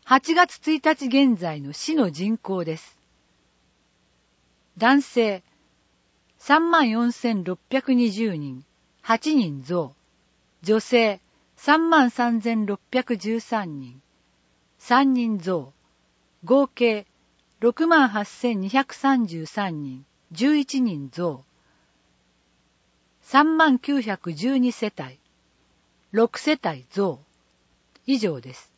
8月1日現在の市の人口です。男性34,620人、8人増。女性33,613人、3人増。合計68,233人、11人増。3912世帯、6世帯増。以上です。